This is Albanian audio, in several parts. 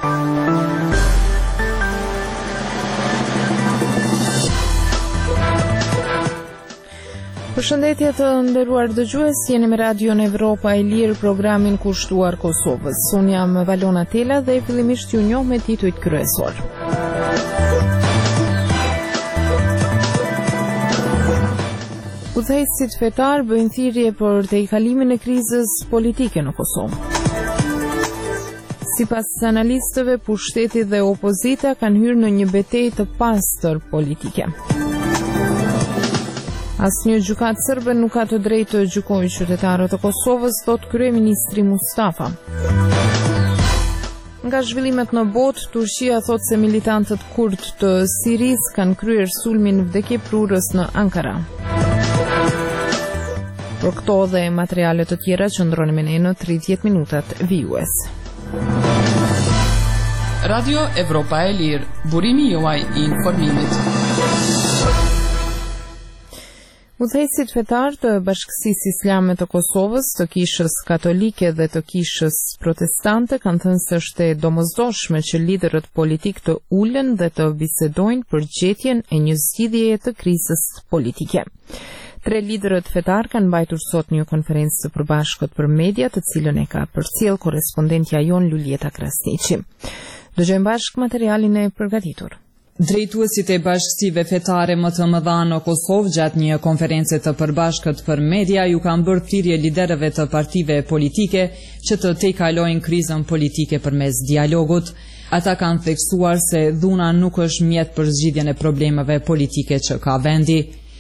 Përshëndetje të nderuar dëgjues, jeni me Radion Evropa e Lirë, programin kushtuar Kosovës. Unë jam Valona Tela dhe fillimisht ju njoh me titujt kryesor. Udhëheqësit fetar bëjnë thirrje për tejkalimin e krizës politike në Kosovë. Sipas analistëve, pushteti dhe opozita kanë hyrë në një betejë të pastër politike. Asnjë gjykatë serbe nuk ka të drejtë të gjykojë qytetarët e Kosovës, thot kryeministri Mustafa. Nga zhvillimet në botë, Turqia thot se militantët kurd të Sirisë kanë kryer sulmin vdekjeprurës në Ankara. Për këto dhe materiale të tjera qëndroni me ne në 30 minutat vijues. Radio Evropa e Lirë, burimi juaj i informimit. Udhëheqësit fetar të Bashkësisë Islame të Kosovës, të Kishës Katolike dhe të Kishës Protestante kanë thënë se është e domosdoshme që liderët politik të ulen dhe të bisedojnë për gjetjen e një zgjidhjeje të krizës politike. 3 liderët fetar kanë mbajtur sot një konferencë të përbashkët për media, të cilën e ka përcjell korrespondentja jon Luljeta Krasniqi. Dëgjojmë bashkë materialin e përgatitur. Drejtuesit e bashkësive fetare më të mëdha në Kosovë gjatë një konference të përbashkët për media ju kanë bërë thirrje liderëve të partive politike që të tejkalojnë krizën politike përmes dialogut. Ata kanë theksuar se dhuna nuk është mjet për zgjidhjen e problemeve politike që ka vendi.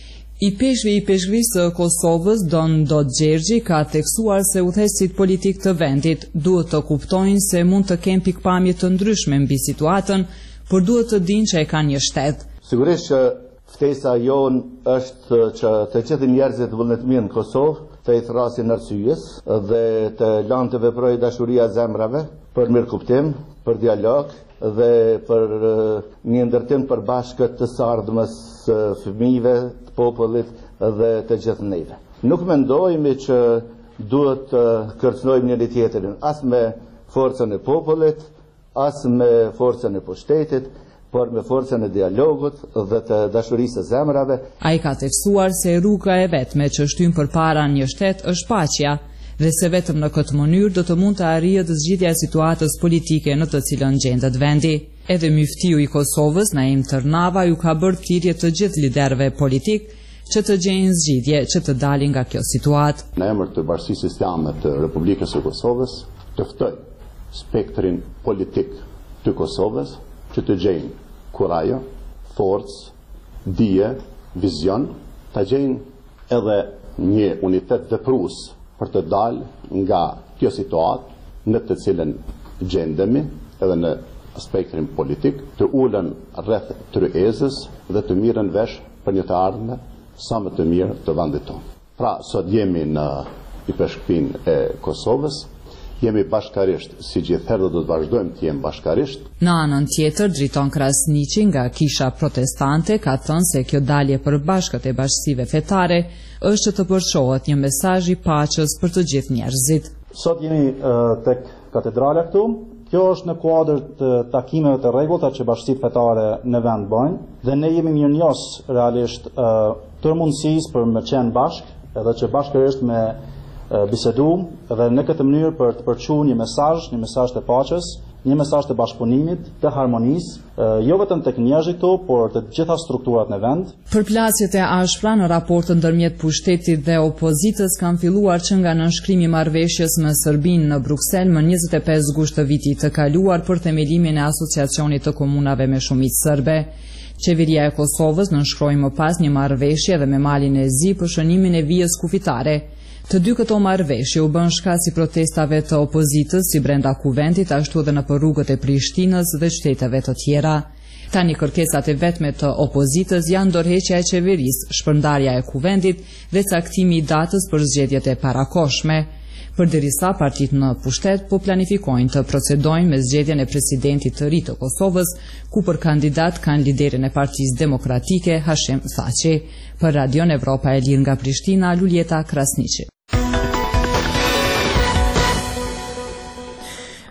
I peshkvisë të Kosovës, Don Dodgjergji, ka theksuar se udhëheqësit politik të vendit duhet të kuptojnë se mund të kenë pikpamje të ndryshme mbi situatën, por duhet të dinë që e kanë një shtet. Sigurisht që ftesa jonë është që të gjithë njerëzit vullnetmirë në Kosovë të i thrasin arsyes dhe të lanë të veprojë dashuria zemrave për mirëkuptim, për dialog dhe për një ndërtim përbashkët të sardhmës fëmijëve, të popullit dhe të gjithë neve. Nuk mendojmë që duhet të kërcënojmë njëri tjetrin as me forcën e popullit, as me forcën e pushtetit, por me forcën e dialogut dhe të dashurisë së zemrave. Ai ka theksuar se rruga e vetme që shtyn përpara një shtet është paqja, dhe se vetëm në këtë mënyrë do të mund të arrihet zgjidhja e situatës politike në të cilën gjendet vendi. Edhe myftiu i Kosovës, Naim Tërnava, ju ka bërë thirrje të gjithë liderëve politik që të gjejnë zgjidhje që të dalin nga kjo situatë. Në emër të Bashkisë Islame të Republikës së Kosovës, të ftoj spektrin politik të Kosovës që të gjejnë kurajo, forcë, dije, vizion, të gjejnë edhe një unitet veprues për të dalë nga kjo situatë në të cilën gjendemi edhe në spektrin politik, të ulen rreth tryezës dhe të mirën vesh për një të ardhme sa më të mirë të vendit tonë. Pra, sot jemi në i peshkpinë e Kosovës, jemi bashkarisht, si gjithherë do të vazhdojmë të jemi bashkarisht. Në anën tjetër, Driton Krasniqi nga Kisha Protestante ka thënë se kjo dalje përbashkët e bashkësive fetare është që të përçohet një mesazh i paqes për të gjithë njerëzit. Sot jemi tek katedrala këtu. Kjo është në kuadër të takimeve të rregullta që bashkësitë fetare në vend bëjnë dhe ne jemi mirënjohës realisht të mundësisë për me qenë bashkë edhe që bashkërisht me bisedu dhe në këtë mënyrë për të përçuar një mesazh të paqes, një mesazh të bashkëpunimit, të harmonisë, jo vetëm tek njerëzit këtu, por të gjitha strukturat në vend. Përplasjet e ashpra në raportin ndërmjet pushtetit dhe opozitës kanë filluar që nga nënshkrimi i marrëveshjes me Serbinë në Bruksel më 25 gusht të vitit të kaluar për themelimin e asociacionit të komunave me shumicë serbe. Qeveria e Kosovës nënshkroi më pas një marrëveshje dhe me Malin e Zi për shënimin e vijës kufitare. Të dy këto marrëveshje u bën shkak i protestave të opozitës si brenda kuventit, ashtu edhe në rrugët e Prishtinës dhe qyteteve të tjera. Tani kërkesat e vetme të opozitës janë ndorheqja e qeverisë, shpërndarja e kuventit dhe caktimi i datës për zgjedhjet e parakohshme. Përderisa partitë në pushtet po planifikojnë të procedojnë me zgjedhjen e presidentit të ri të Kosovës, ku për kandidat kanë liderin e Partisë Demokratike Hashim Thaçi. Për Radion Evropa e Lirë nga Prishtina, Luljeta Krasniqi.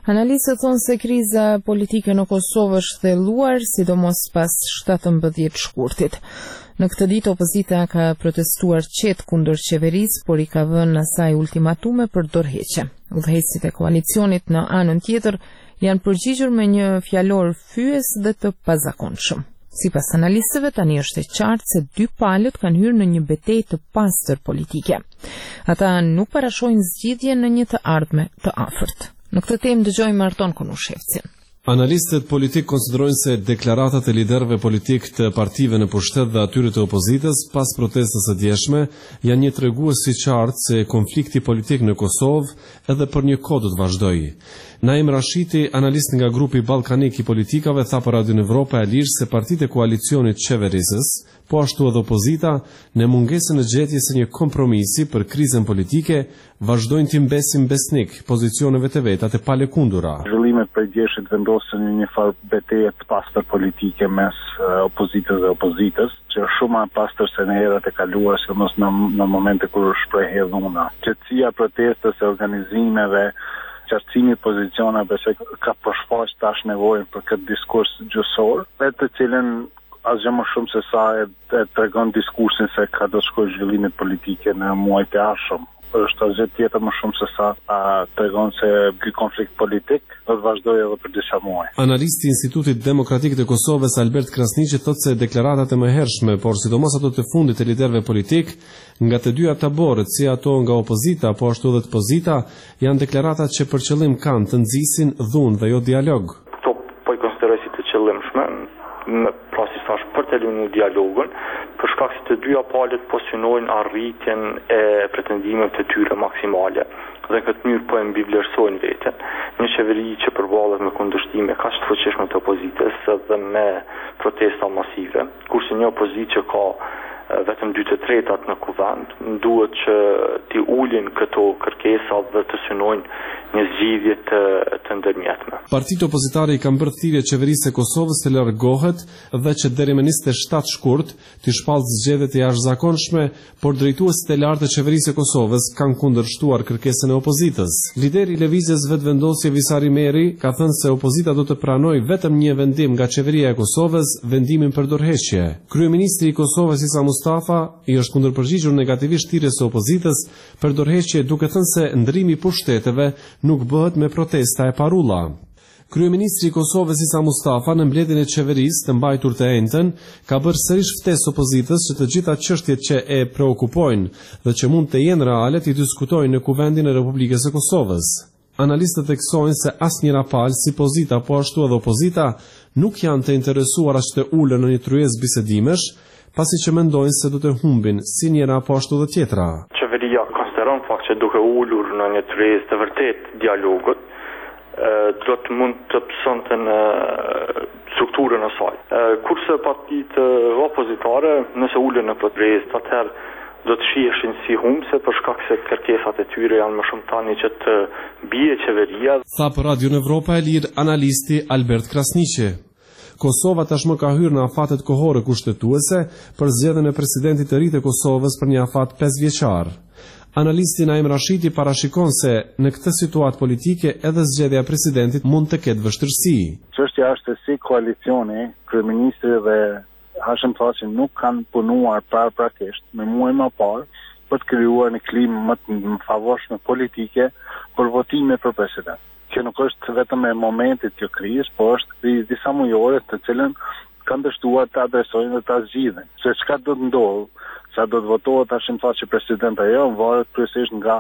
Analistët thonë se kriza politike në Kosovë është thelluar, sidomos pas 17 shkurtit. Në këtë ditë opozita ka protestuar qetë kundër qeverisë, por I ka vënë asaj ultimatume për dorëheqje. Udhëheqësit e koalicionit në anën tjetër janë përgjigjur me një fjalor fyes dhe të pazakonshëm. Sipas analistëve, tani është e qartë se dy palët kanë hyrë në një betejë të pastër politike. Ata nuk parashojnë zgjidhje në një të ardhme të afërt. Në këtë temë dëgjojmë Arton Konushevcin. Analistët politik konsiderojnë se deklaratat e liderëve politik të partive në pushtet dhe atyre të opozitës pas protestës së djeshme janë një tregues I qartë se konflikti politik në Kosovë edhe për një kohë do të vazhdojë. Naim Rashiti, analist nga grupi ballkanik I politikave, tha për Radio Evropa e Lirë se partitë e koalicionit qeverisës, po ashtu edhe opozita, në mungesën e gjetjes së një kompromisi për krizën politike, vazhdojnë të mbesin besnik pozicioneve të veta të palekundura. Zhvillimet për djeshit vendosën një farë betejë të pastër politike mes opozitës dhe opozitës, që është shumë më pastër se në herat e kaluara, sidomos në momente kur shprehej dhuna. Qetësia protestës e organizimeve, qartësimi pozicioneve se ka përshfaq tash nevojën për këtë diskurs gjyqësor, dhe të cilën asgjë më shumë se sa e tregon diskursin se ka do të shkojë zhvillimet politike në muajt e ardhshëm. Është asgjë tjetër më shumë se sa tregon se ky konflikt politik do të vazhdojë edhe për disa muaj. Analisti I Institutit Demokratik të Kosovës Albert Krasniqi thotë se deklaratat e mëhershme, por sidomos ato të fundit të liderëve politik, nga të dyja taborët, si ato nga opozita, po ashtu edhe të pozita, janë deklaratat që për qëllim kanë të nxisin dhunë dhe jo dialog. Kto po I konsideroj si të qëllimshme, pra si thash për të lënë dialogun, për shkak se të dyja palët po synojnë arritjen e pretendimeve të tyre maksimale dhe në këtë mënyrë po e mbivlerësojnë veten. Një qeveri që përballet me kundërshtime kaq të fuqishme të opozitës dhe me protesta masive, kurse një opozitë që ka vetëm 2/3 në kuvend, duhet që t'i ulin këto kërkesa dhe të synojnë një zgjidhje të ndërmjetme. Partitë opozitare I kanë bërë thirrje qeverisë së Kosovës të largohet dhe që deri më 27 shkurt të shpallë zgjedhje të jashtëzakonshme, por drejtuesit e lartë të qeverisë së Kosovës kanë kundërshtuar kërkesën e opozitës. Lideri I lëvizjes vetëvendosje Visari Meri ka thënë se opozita do të pranojë vetëm një vendim nga qeveria e Kosovës, vendimin për dorëheqje. Kryeministri I Kosovës Isa Mustafa I është kundërpërgjigjur negativisht thirrjes së opozitës për dorëheqje, duke thënë se ndrimi I pushteteve nuk bëhet me protesta e parulla. Kryeministri I Kosovës Isa Mustafa në mbledhjen e qeverisë të mbajtur të enjtën ka bërë sërish ftesë opozitës që të gjitha çështjet që e preokupojnë dhe që mund të jenë reale të diskutojnë në Kuvendin e Republikës së Kosovës. Analistët theksojnë se asnjëra palë, si pozita po ashtu edhe opozita, nuk janë të interesuara që të ulen në një tryezë bisedimesh, pasi që mendojnë se do të humbin si njëra po ashtu dhe tjetra. Qeveria konsideron fakt që duke ulur në një tryezë të vërtet dialogut, do të mund të pësonte në strukturën e saj. Kurse partitë opozitare, nëse ulen në këtë tryezë, atëherë do të shiheshin si humbse për shkak se kërkesat e tyre janë më shumë tani që të bie qeveria. Tha për Radio Evropa e Lirë analisti Albert Krasniqi. Kosova tashmë ka hyrë në afatet kohore kushtetuese për zgjedhjen e presidentit të ri të Kosovës për një afat 5 vjeçar. Analisti Naim Rashiti parashikon se në këtë situatë politike edhe zgjedhja e presidentit mund të ketë vështirësi. Çështja është se si koalicioni, kryeministri dhe Hashim Thaçi nuk kanë punuar paraprakisht me muaj më parë për të krijuar një klimë më të favorshme politike për votime për president. Që nuk është vetëm e momentit kjo krizë, por është krizë disa mujore të cilën kanë dështuar të adresojnë dhe të zgjidhin. Se çka do të ndodhë, sa do të votohet Hashim Thaçi president ajo, varet kryesisht nga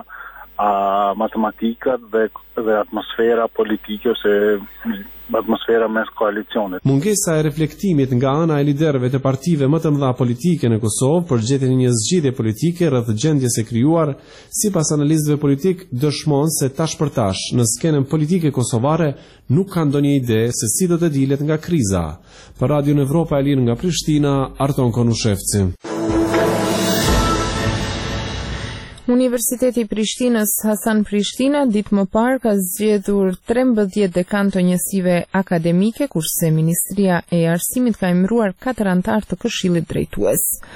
matematikat dhe atmosfera politike ose atmosfera mes koalicionit. Mungesa e reflektimit nga ana e liderëve të partive më të mëdha politike në Kosovë për gjetjen e një zgjidhje politike rreth gjendjes së krijuar, sipas analistëve politik, dëshmon se tash për tash në skenën politike kosovare nuk ka ndonjë ide se si do të dilet nga kriza. Për Radio Evropa e Lirë nga Prishtina, Arton Konushevci. Universiteti I Prishtinës Hasan Prishtina ditë më parë ka zgjedhur 13 dekan të njësive akademike, kurse Ministria e Arsimit ka emëruar 4 anëtar të Këshillit Drejtues.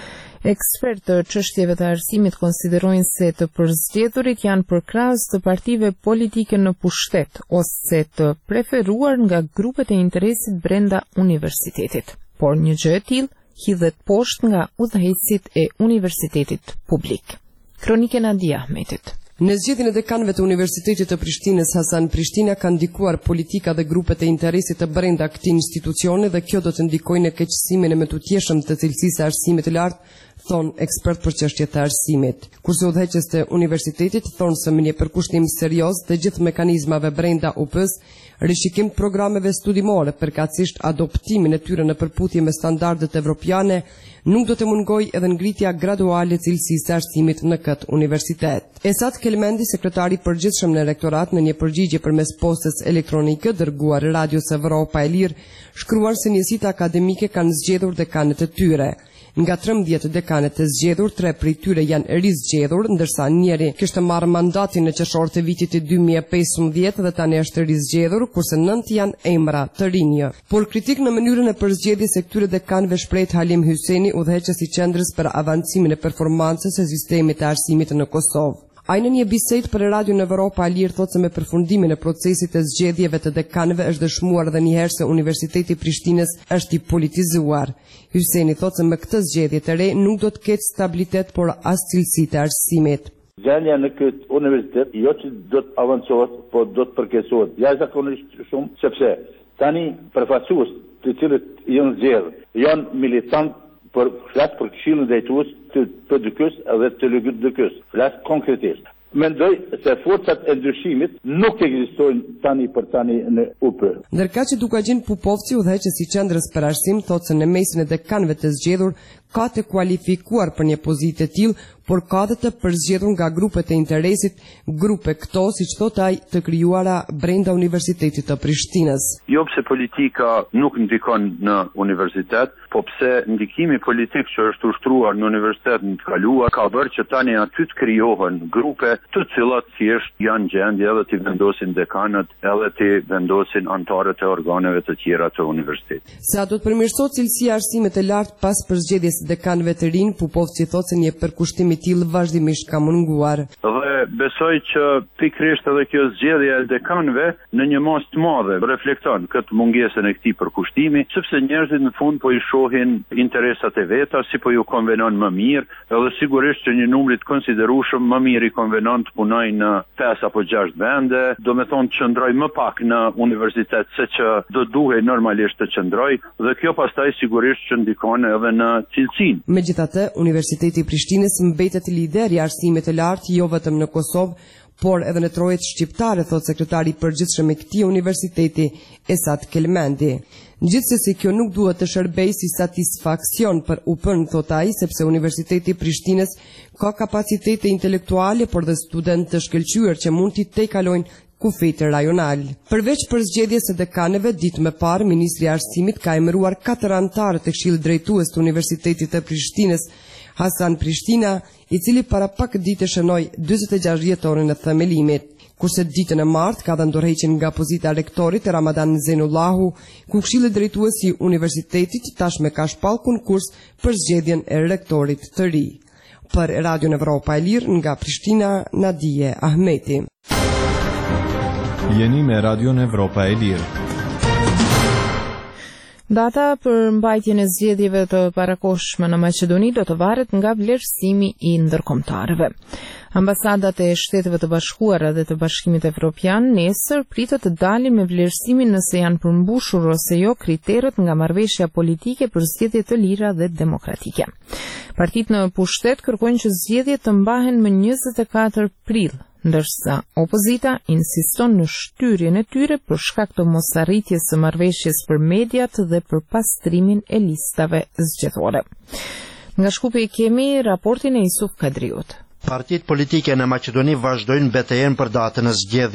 Ekspertë të çështjeve të arsimit konsiderojnë se të përzgjedhurit janë përkrahës të partive politike në pushtet ose të preferuar nga grupet e interesit brenda universitetit. Por një gjë e tillë hidhet poshtë nga udhëheqësit e universitetit publik. Kronike Nadia Ahmetit. Në zgjedhjen e dekanëve të Universitetit të Prishtinës Hasan Prishtina ka ndikuar politika dhe grupet e interesit të brenda këtij institucioni dhe kjo do të ndikojë në keqësimin e mëtutjeshëm të cilësisë së arsimit të lartë, thon ekspert për çështjet të arsimit. Kurse udhëheqës të universitetit thonë se me një përkushtim serioz të gjithë mekanizmave brenda UP-s, rishikim të programeve studimore, përkatësisht adoptimin e tyre në përputhje me standardet evropiane, nuk do të mungojë edhe ngritja graduale e cilësisë së arsimit në këtë universitet. Esat Kelmendi, sekretari i përgjithshëm në rektorat, në një përgjigje përmes postës elektronike dërguar Radios Evropa e Lirë, shkruan se njësitë akademike kanë zgjedhur dekanët e tyre. Nga 13 dekanët të zgjedhur, 3 prej tyre janë rizgjedhur, ndërsa njëri kishte marrë mandatin në qershor të vitit të 2015 dhe tani është rizgjedhur, kurse 9 janë emra të rinj. Por kritik në mënyrën e përzgjedhjes së këtyre dekanëve shpreh Halim Hyseni, udhëheqës i Qendrës për avancimin e performancës së sistemit të arsimit në Kosovë. Ai në një bisedë për Radion Evropa e Lirë thotë se me përfundimin e procesit të zgjedhjeve të dekanëve është dëshmuar edhe një herë se Universiteti i Prishtinës është i politizuar. Hyseni thotë se me këtë zgjedhje të re nuk do të ketë stabilitet, por as cilësi të arsimit. Gjendja në këtë universitet jo që do të avancohet, por do të përkeqësohet. Jashtëzakonisht shumë, sepse tani përfaqësues të cilët janë zgjedhur, janë militant për flas për këshillin drejtues të PDK-s edhe të LGDK-s. Flas konkretisht. Mendoj se forcat e ndryshimit nuk ekzistojnë tani për tani në UP. Ndërkaq që Dukagjin Pupovci, udhëheqës i Qendrës për Arsim, thotë se në mesin e dekanëve të zgjedhur ka të kualifikuar për një pozitë të tillë, por ka dhe të përzgjedhur nga grupet e interesit, grupe këto, siç thotë ai, të krijuara brenda Universitetit të Prishtinës. Jo pse politika nuk ndikon në universitet, po pse ndikimi politik që është ushtruar në universitetin të kaluar ka bërë që tani aty të krijohen grupe të cilat thjesht janë gjendje edhe të vendosin dekanët, edhe të vendosin anëtarët e organeve të tjera të universitetit. Sa do të përmirësohet cilësia e arsimit të lartë pas përzgjedhjes dekanëve të rinj, Pupovci thotë se një përkushtim i tillë vazhdimisht ka munguar. Dhe besoj që pikërisht edhe kjo zgjedhje e dekanëve në një mos të madhe reflekton këtë mungesën e këtij përkushtimi, sepse njerëzit në fund po i shohin interesat e veta, si po ju konvenon më mirë, edhe sigurisht që një numër të konsiderueshëm më mirë i konvenon të punojnë në 5 apo 6 vende, do me thonë të qëndroj më pak në universitet se që do duhej normalisht të qëndroj, dhe kjo pastaj sigurisht që ndikon edhe në cilësinë. Megjithatë, Universiteti i Prishtinës mbetet lider i arsimit të lartë jo vetëm në Kosovë, por edhe në trojet shqiptare, thot sekretari i përgjithshëm i këtij universiteti, Esat Kelmendi. Gjithsesi kjo nuk duhet të shërbejë si satisfaksion për UP-n, thot ai, sepse Universiteti i Prishtinës ka kapacitete intelektuale, por dhe studentë të shkëlqyer që mund t'i tejkalojnë kufit rajonal. Përveç përzgjedhjes së dekanëve, ditë më parë, ministri i arsimit ka emëruar 4 anëtarë të këshillit drejtues të Universitetit të Prishtinës, Hasan Prishtina, i cili para pak ditë shënoi 46 vjetorin e themelimit. Kurse ditën e martë ka dhënë dorëheqjen nga pozita e rektorit Ramadan Zenullahu, ku këshilli drejtues i universitetit tashmë ka shpall konkurs për zgjedhjen e rektorit të ri. Për Radion Evropa e Lirë nga Prishtina, Nadije Ahmeti. Jeni me Radion Evropa e Lirë. Data për mbajtjen e zgjedhjeve të parakohshme në Maqedoni do të varet nga vlerësimi i ndërkombëtarëve. Ambasadat e Shteteve të Bashkuara dhe të Bashkimit Evropian nesër pritet të dalin me vlerësimin nëse janë përmbushur ose jo kriteret nga marrëveshja politike për zgjedhje të lira dhe demokratike. Partitë në pushtet kërkojnë që zgjedhjet të mbahen më 24 prill, ndërsa opozita insiston në shtyrjen e tyre për shkak të mosarritjes së marrëveshjes për mediat dhe për pastrimin e listave zgjedhore. Nga Shkupi kemi raportin e Isuf Kadriut. Partitë politike në Maqedoni vazhdojnë betejën për datën e zgjedhjeve.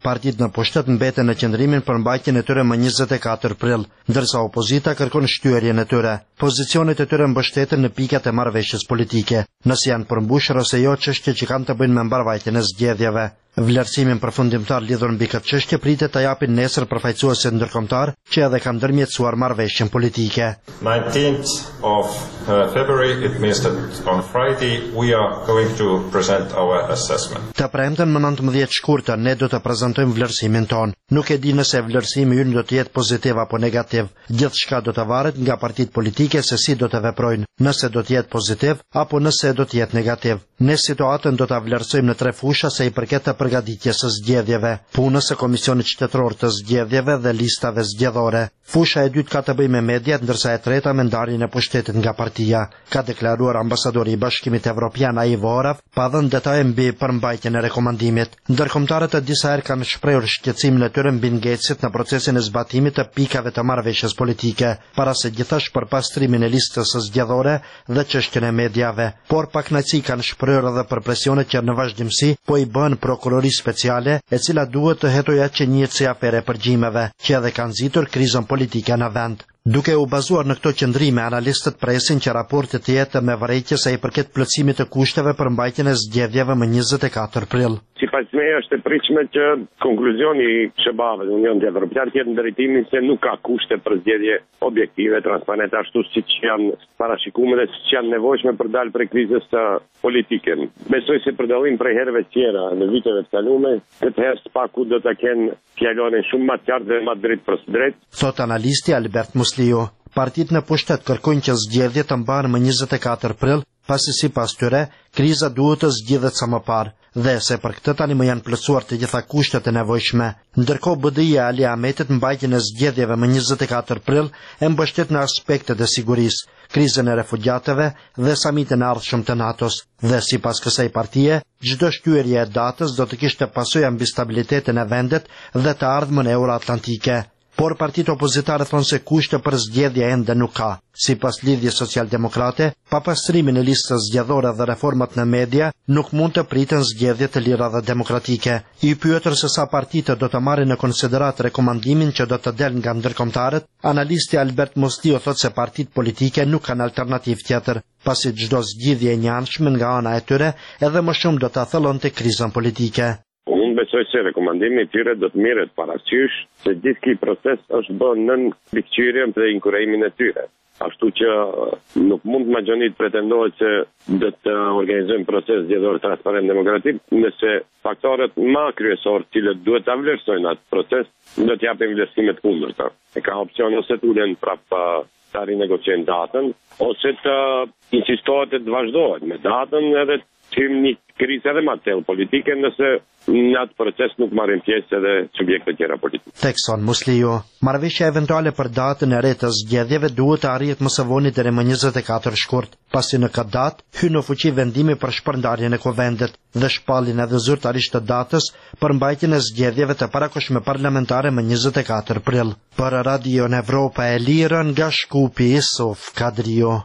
Partitë në pushtet mbeten në qëndrimin për mbajtjen e tyre më 24 prill, ndërsa opozita kërkon shtyerjen e tyre. Pozicionet e tyre mbështeten në pikat e marrëveshjes politike, nëse janë përmbushur ose jo çështje që kanë të bëjnë me mbarvajtjen e zgjedhjeve. Vlerësimin përfundimtar lidhur mbi këtë çështje pritet ta japin nesër përfaqësuesit ndërkombëtar që edhe kanë ndërmjetësuar marrëveshjen politike. 19th of February, it means that on Friday we are going to present our assessment. Të premten më 19 shkurtër ne do të prezantojmë vlerësimin ton. Nuk e di nëse vlerësimi ynë do të jetë pozitiv apo negativ. Gjithçka do të varet nga partitë politike se si do të veprojnë, nëse do të jetë pozitiv apo nëse do të jetë negativ. Ne situatën do ta vlerësojmë në 3 fusha se i përket të përgatitjes së zgjedhjeve, punës së Komisionit Qytetëror të Zgjedhjeve dhe listave zgjedhore. Fusha e dytë ka të bëjë me mediat, ndërsa e treta me ndarjen e pushtetit nga partia, ka deklaruar ambasadori i Bashkimit Evropian Ivo Orav, pa dhënë detaje mbi përmbajtjen e rekomandimit. Ndërkombëtarët e disa herë kanë shprehur shqetësimin e tyre mbi ngecjet në procesin e zbatimit të pikave të marrëveshjes politike, para se gjithashtu për pastrimin e listës së zgjedhore dhe çështjen e mediave. Por pa kënaqësi kanë shprehur edhe për presionet që në vazhdimsi po i bën prokurori speciale, e cila duhet të hetojë që njihet si afere përgjimeve, që edhe kanë nxitur krizën politike në vend. Duke u bazuar në këto qëndrime, analistët presin që raporti të jetë me vërejtje sa i përket plotësimit të kushteve për mbajtjen e zgjedhjeve më 24 prill. Sipas meje është e pritshme që konkluzioni i SBA-ve të Unionit Evropian të jetë në drejtimin se nuk ka kushte për zgjedhje objektive, transparente, ashtu siç janë parashikuar dhe siç janë nevojshme për dalë prej krizës politike. Besoj se për dallim prej herëve tjera në viteve të kaluara, këtë herë SPAK-u do ta kenë fjalën shumë më të qartë dhe më drejt për drejt. Thot analisti Albert Musliu. Partitë në pushtet kërkojnë që zgjedhjet të mbahen më 24 prill, pasi sipas tyre kriza duhet të zgjidhet sa më parë, dhe se për këtë tani më janë plotësuar të gjitha kushtet e nevojshme. Ndërkohë BDI-ja Ali Ahmetit mbajtjen e zgjedhjeve më 24 prill e mbështet në aspektet e sigurisë, krizën e refugjatëve dhe samitin e ardhshëm të NATO-s. Dhe sipas kësaj partie, çdo shtyerje e datës do të kishte pasojë mbi stabilitetin e vendit dhe të ardhmën euroatlantike. Por partitë opozitare thonë se kushte për zgjedhje ende nuk ka. Sipas Lidhjes Social-Demokrate, pa pastrimin e listës zgjedhore dhe reformat në media, nuk mund të priten zgjedhje të lira dhe demokratike. I pyetur se sa partitë do të marrin në konsiderat rekomandimin që do të del nga ndërkombëtarët, analisti Albert Musliu thotë se partitë politike nuk kanë alternativë tjetër, pasi çdo zgjidhje e njëanshme nga ana e tyre edhe më shumë do ta thellonte krizën politike. Unë besoj se rekomandimi i tyre do të merret parasysh se gjithë ky proces është bërë nën mbikëqyrjen dhe inkurajimin e tyre. Ashtu që nuk mund majonit pretendohet se do të organizojmë proces zgjedhor transparent demokratik nëse faktorët më kryesorë të cilët duhet ta vlerësojnë atë proces do të japin vlerësime të kundërta. E ka opsion ose të ulen prapë ta rinegociojnë datën ose të insistohet të vazhdohet me datën edhe të hymë një krizë edhe më të thellë politike nëse në atë proces nuk marrin pjesë edhe subjekte tjera politike. Tekson Musliu, marrëveshja eventuale për datën e re të zgjedhjeve duhet të arrihet më së voni deri më 24 shkurt, pasi në këtë datë hyn në fuqi vendimi për shpërndarjen e kuvendit dhe shpalljen edhe zyrtarisht të datës për mbajtjen e zgjedhjeve të parakohshme parlamentare më 24 prill. Për Radio Evropa e Lirë nga Shkupi Isuf Kadrio.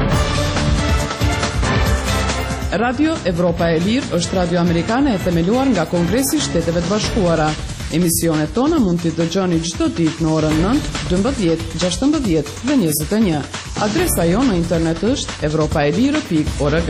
Radio Evropa e Lirë është radio amerikane e themeluar nga Kongresi i Shteteve të Bashkuara. Emisionet tona mund t'i dëgjoni çdo ditë në orën 9, 12, 16 dhe 21. Adresa jonë në internet është europaelire.org.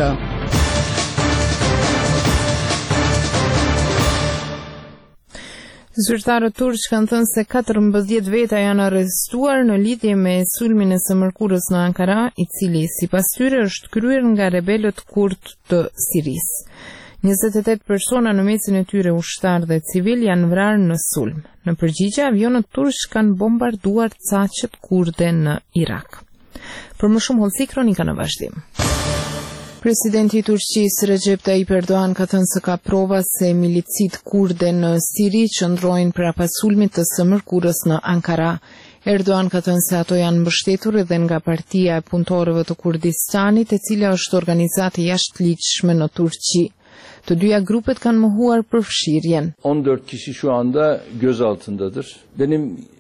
Zyrtarët turq kanë thënë se 14 veta janë arrestuar në lidhje me sulmin e së mërkurës në Ankara, i cili sipas tyre është kryer nga rebelët kurd të Sirisë. 28 persona në mesin e tyre ushtar dhe civil janë vrarë në sulm. Në përgjigje, avionët turq kanë bombarduar caqet kurde në Irak. Për më shumë hollësi, kronika në vazhdim. Presidenti i Turqisë Recep Tayyip Erdogan ka thënë se ka prova se milicit kurde në Siri qëndrojnë prapas sulmit të së mërkurës në Ankara. Erdogan ka thënë se ato janë mbështetur edhe nga Partia e Punëtorëve të Kurdistanit, e cila është organizatë jashtëligjshme në Turqi. Të dyja grupet kanë mohuar përfshirjen. 14 kişi şu anda gözaltındadır. Benim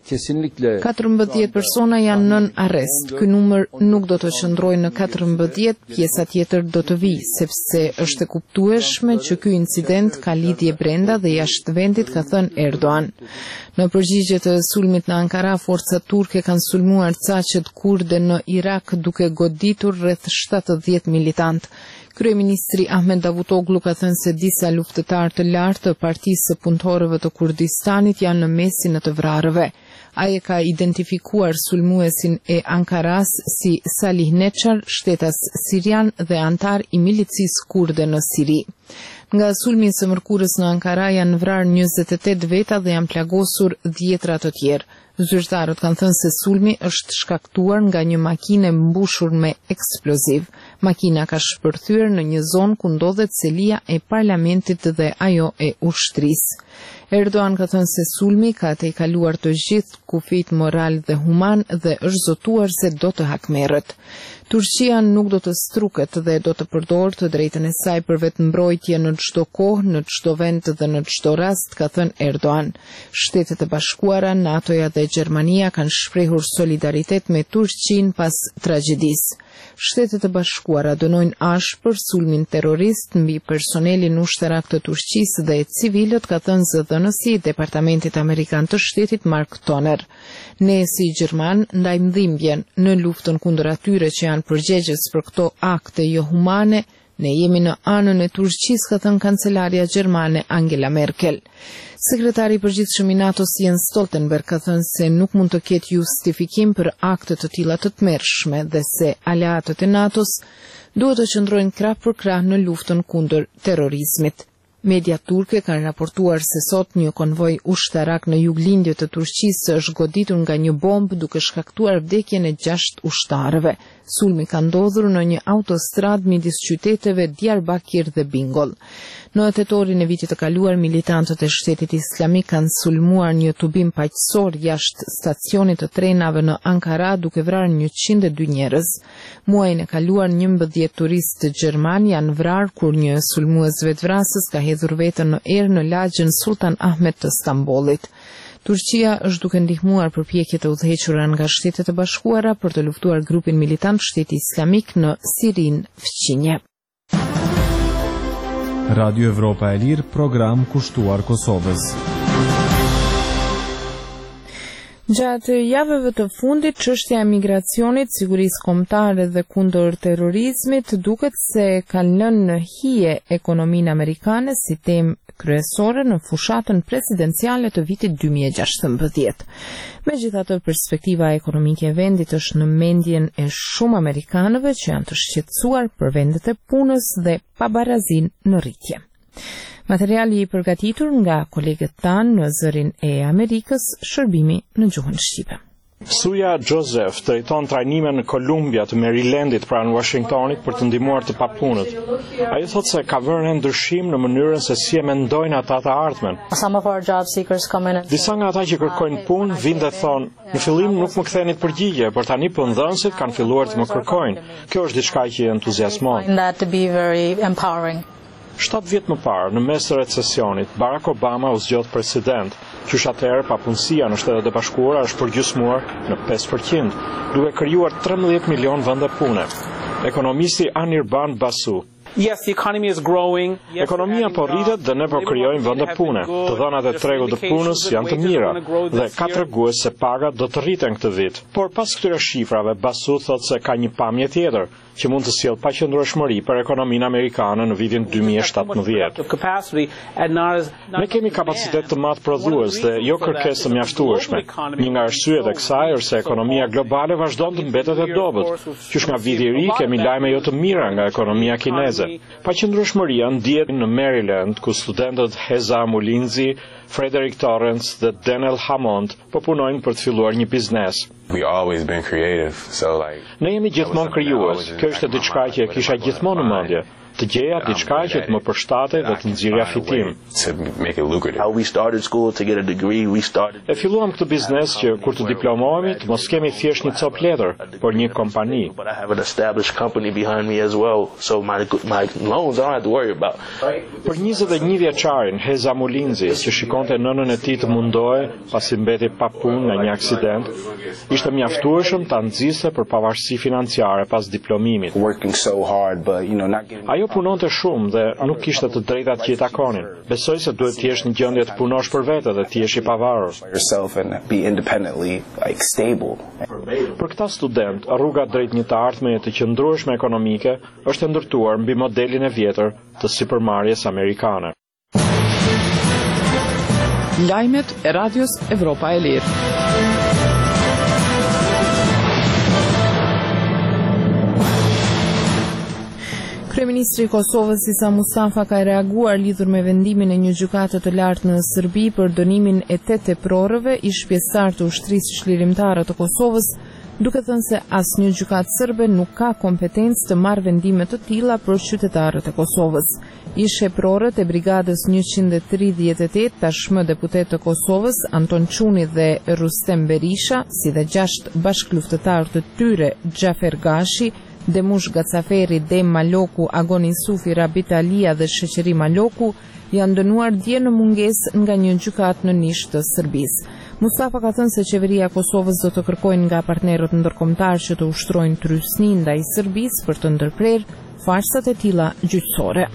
14 persona janë nën arrest. Ky numër nuk do të qëndrojë në 14, pjesa tjetër do të vijë, sepse është e kuptueshme që ky incident ka lidhje brenda dhe jashtë vendit, ka thënë Erdogan. Në përgjigje të sulmit në Ankara, forcat turke kanë sulmuar caqet kurde në Irak duke goditur rreth 70 militant. Kryeministri Ahmet Davutoglu ka thënë se disa luftëtar të lartë të Partisë së Punëtorëve të Kurdistanit janë në mesin e të vrarëve. Ai ka identifikuar sulmuesin e Ankaras si Salih Neçar, shtetas sirian dhe antar i milicisë kurde në Siri. Nga sulmi së mërkurës në Ankara janë vrarë 28 veta dhe janë plagosur 10 të tjerë. Zyrtarët kanë thënë se sulmi është shkaktuar nga një makinë mbushur me eksploziv. Makina ka shpërthyer në një zonë ku ndodhet selia e parlamentit dhe ajo e ushtrisë. Erdogan ka thënë se sulmi ka të i kaluar të gjithë kufijt moral dhe human dhe është zotuar se do të hakmerret. Turqia nuk do të struket dhe do të përdorë të drejtën e saj për vetëmbrojtje në çdo kohë, në çdo vend dhe në çdo rast, ka thënë Erdogan. Shtetet e Bashkuara, NATO-ja dhe Gjermania kanë shprehur solidaritet me Turqinë pas tragjedisë. Shtetet e Bashkuara dënojnë ashpër sulmin terrorist mbi personelin ushtarak të Turqisë dhe civilët, ka thënë zëdhënësi i Departamentit Amerikan të Shtetit Mark Toner. Ne si Gjerman ndajmë dhimbjen në luftën kundër atyre që janë përgjegjës për këto akte jo humane. Ne jemi në anën e Turqisë, ka thënë kancelaria gjermane Angela Merkel. Sekretari i përgjithshëm i NATO-s Jens Stoltenberg ka thënë se nuk mund të ketë justifikim për akte të tilla të tmerrshme dhe se aleatët e NATO-s duhet të qëndrojnë krah për krah në luftën kundër terrorizmit. Media turke kanë raportuar se sot një konvoj ushtarak në juglindje të Turqisë është goditur nga një bombë duke shkaktuar vdekjen e 6 ushtarëve. Sulmi ka ndodhur në një autostradë midis qyteteve Diyarbakir dhe Bingol. Në tetorin e vitit të kaluar, militantët e Shtetit Islamik kanë sulmuar një tubim paqësor jashtë stacionit të trenave në Ankara duke vrarë 102 njerëz. Muajin e kaluar 11 turistë gjerman janë vrarë kur një sulmues vetvrasës ka hedhur veten në erë në lagjën Sultan Ahmet të Stambollit. Turqia është duke ndihmuar përpjekjet e udhëhequra nga Shtetet e Bashkuara për të luftuar grupin militant Shteti Islamik në Sirin fqinje. Radio Evropa e Lirë, program kushtuar Kosovës. Gjatë javëve të fundit, çështja e migracionit, sigurisë kombëtare dhe kundër terrorizmit duket se ka lënë në hije ekonominë amerikane si temë kryesore në fushatën presidenciale të vitit 2016. Megjithatë, perspektiva ekonomike e vendit është në mendjen e shumë amerikanëve që janë të shqetësuar për vendet e punës dhe pabarazinë në rritje. Materiali i përgatitur nga kolegët tanë në zërin e Amerikës, shërbimi në gjuhën shqipe. Suja Joseph drejton trajnime në Kolumbia të Marylandit pranë Washingtonit për të ndihmuar të papunët. Ai thotë se ka vënë ndryshim në mënyrën se si e mendojnë ata të ardhmen. Disa nga ata që kërkojnë punë vinë dhe thonë, në fillim nuk më ktheni përgjigje, por tani punëdhënësit kanë filluar të më kërkojnë. Kjo është diçka që entuziasmon. 7 vjet më parë, në mes të recesionit, Barack Obama u zgjodh president. Qysh atëherë papunësia në Shtetet e Bashkuara është përgjysmuar në 5%, duke krijuar 13 milion vende pune. Ekonomisti Anirban Basu. Yes, the economy is growing. Ekonomia po rritet dhe ne po krijojmë vende pune. Të dhënat e tregut të punës janë të mira dhe ka treguar se pagat do të rriten këtë vit. Por pas këtyre shifrave, Basu thotë se ka një pamje tjetër që mund të sjellë paqëndrueshmëri për ekonominë amerikane në vitin 2017. Ne kemi kapacitet të madh prodhues dhe jo kërkesë të mjaftueshme. Një nga arsyet e kësaj është se ekonomia globale vazhdon të mbetet e dobët. Qysh nga viti i ri kemi lajme jo të mira nga ekonomia kineze. Paqëndrueshmëria ndihet në Maryland, ku studentët Heza Mulinzi, Frederick Torrance dhe Daniel Hammond po punojnë për të filluar një biznes. Ne jemi gjithmonë krijues. Kjo është diçka që e kisha gjithmonë në mendje. Të gjeja diçka që të më përshtatej dhe të nxjerrja fitim. E filluam këtë biznes që kur të diplomohemi të mos kemi thjesht një copë letër, por një kompani. Për 21 vjeçarin Heza Mulinzi, që shikon kërkonte nënën e tij të mundohej pasi mbeti pa punë nga një aksident, ishte mjaftueshëm ta nxiste për pavarësi financiare pas diplomimit. Ajo punonte shumë dhe nuk kishte të drejtat që i takonin. Besoj se duhet të jesh në gjendje të punosh për vete dhe të jesh i pavarur. Për këta student, rruga drejt një të ardhmeje të qëndrueshme ekonomike është ndërtuar mbi modelin e vjetër të sipërmarrjes amerikane. Lajmet e Radios Evropa e Lirë. Kryeministri i Kosovës Isa Mustafa ka reaguar lidhur me vendimin e një gjykate të lartë në Serbi për dënimin e 8 teprorëve ish pjesëtar të ushtrisë çlirimtare të Kosovës, duke thënë se asnjë gjykatë serbe nuk ka kompetencë të marrë vendime të tilla për qytetarët e Kosovës. Ish teprorët e brigadës 138, tashmë deputet të Kosovës, Anton Çuni dhe Rustem Berisha, si dhe 6 bashkëluftëtarë të tyre, Xhafer Gashi, Demush Gacaferi, Dem Maloku, Agon Insufi, Rabit Alia dhe Sheqeri Maloku, janë dënuar dje në mungesë nga një gjykatë në Nish të Serbisë. Mustafa ka thënë se qeveria e Kosovës do të kërkojnë nga partnerët ndërkombëtar që të ushtrojnë trysni ndaj Serbisë për të ndërprerë farsat e tilla gjyqësore.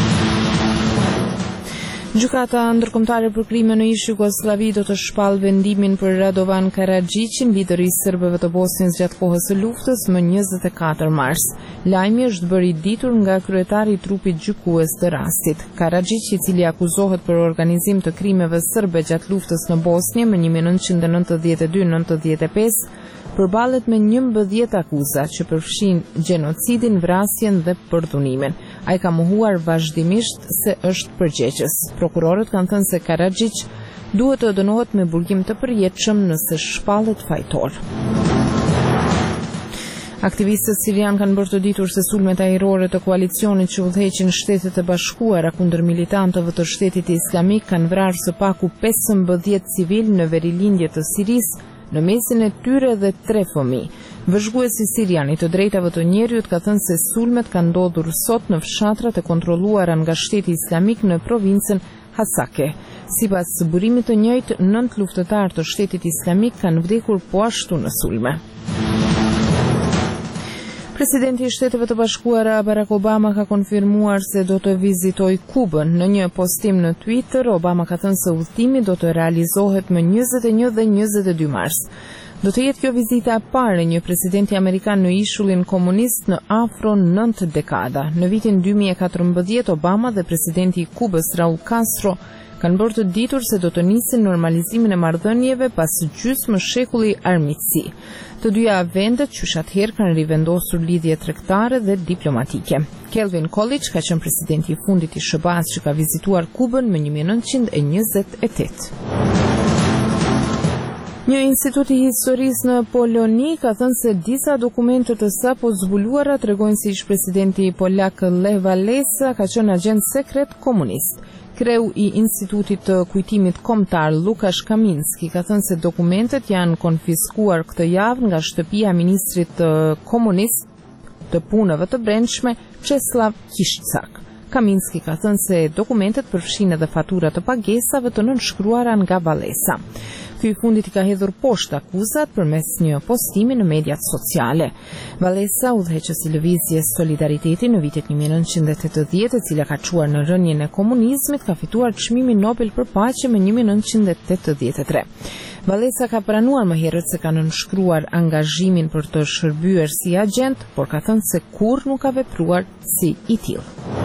Gjykata ndërkombëtare për krime në ish Jugosllavi do të shpall vendimin për Radovan Karadzićin, lideri i serbëve të Bosnjës gjatë kohës së luftës, më 24 mars. Lajmi është bërë i ditur nga kryetari i trupit gjykues të rastit. Karadzić, i cili akuzohet për organizim të krimeve serbe gjatë luftës në Bosnjë më 1992-95, përballet me 11 akuza që përfshin gjenocidin, vrasjen dhe përdhunimin. Ai ka mohuar vazhdimisht se është përgjegjës. Prokurorët kanë thënë se Karadzić duhet të dënohet me burgim të përjetshëm nëse shpallet fajtor. Aktivistët sirian kanë bërë të ditur se sulmet ajrore të koalicionit që udhëheqin Shtetet e Bashkuara kundër militantëve të Shtetit Islamik kanë vrarë së paku 15 civil në verilindje të Sirisë, në mesin e tyre dhe 3 fëmijë. Vëzhguesi sirian i të drejtave të njerëzit ka thënë se sulmet kanë ndodhur sot në fshatrat e kontrolluara nga Shteti Islamik në provincën Hasake. Sipas burimit të njëjtë, 9 luftëtarë të Shtetit Islamik kanë vdekur po ashtu në sulme. Presidenti i Shteteve të Bashkuara Barack Obama ka konfirmuar se do të vizitojë Kubën. Në një postim në Twitter, Obama ka thënë se udhëtimi do të realizohet më 21 dhe 22 mars. Do të jetë kjo vizita e parë e një presidenti amerikan në ishullin komunist në afro 9 dekada. Në vitin 2014, Obama dhe presidenti i Kubës Raul Castro kanë bërë të ditur se do të nisin normalizimin e marrëdhënieve pas gjysmë shekulli armiqësi. Të dyja vendet qysh atëherë kanë rivendosur lidhje tregtare dhe diplomatike. Kelvin Coolidge ka qenë presidenti i fundit i SBA-s që ka vizituar Kubën më 1928. Një institut i historisë në Poloni ka thënë se disa dokumente të sapo zbuluara tregojnë se ish presidenti polak Lech Walesa ka qenë agent sekret komunist. Kreu i Institutit të Kujtimit Kombëtar Lukasz Kaminski ka thënë se dokumentet janë konfiskuar këtë javë nga shtëpia e ministrit komunist të punëve të brendshme Czeslaw Kiszczak. Kaminski ka thënë se dokumentet përfshin edhe fatura të pagesave të nënshkruara nga Walesa. Ky i fundit i ka hedhur poshtë akuzat përmes një postimi në mediat sociale. Walesa, udhëheqës i lëvizjes Solidariteti në vitet 1980, e cila ka çuar në rënien e komunizmit, ka fituar çmimin Nobel për paqe më 1983. Walesa ka pranuar më herët se ka nënshkruar angazhimin për të shërbyer si agent, por ka thënë se kurrë nuk ka vepruar si i tillë.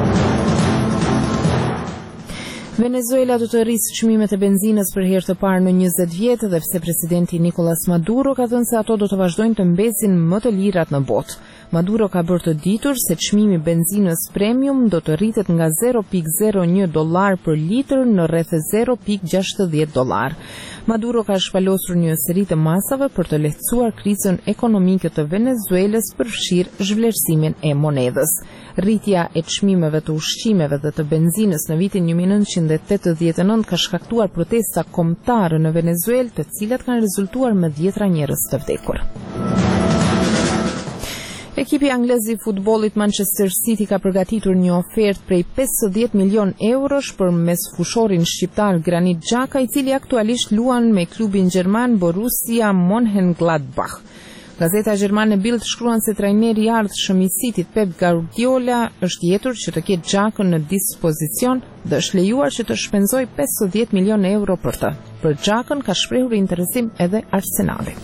Venezuela do të rrisë çmimet e benzinës për herë të parë në 20 vjet dhe pse presidenti Nicolas Maduro ka thënë se ato do të vazhdojnë të mbesin më të lirat në botë. Maduro ka bërë të ditur se çmimi i benzinës premium do të rritet nga $0.01 për litër në rreth $0.60. Maduro ka shpalosur një seri të masave për të lehtësuar krizën ekonomike të Venezuelës, përfshirë zhvlerësimin e monedhës. Rritja e çmimeve të ushqimeve dhe të benzinës në vitin 1989 ka shkaktuar protesta kombëtare në Venezuelë, të cilat kanë rezultuar me 10 njerëz të vdekur. Ekipi anglez i futbollit Manchester City ka përgatitur një ofertë prej 50 milion eurosh për mes fushorin shqiptar Granit Xhaka, i cili aktualisht luan me klubin gjerman Borussia Mönchengladbach. Gazeta gjermane Bild shkruan se trajneri i ardhshëm i Cityt Pep Guardiola është jetur që të ketë Xhakën në dispozicion dhe është lejuar që të shpenzojë 50 milion euro për të. Për Xhakën ka shprehur interesim edhe Arsenali.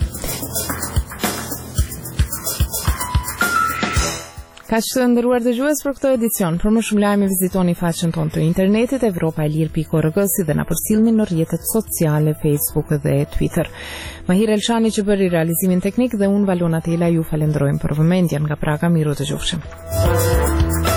Kaq të nderuar dëgjues për këtë edicion. Për më shumë lajme vizitoni faqen tonë të internetit evropaelir.org, si dhe na përcjellni në rrjetet sociale Facebook dhe Twitter. Mahir Elshani që bëri realizimin teknik dhe unë Valona Tela ju falenderojmë për vëmendjen nga Praga. Miru të qofshim.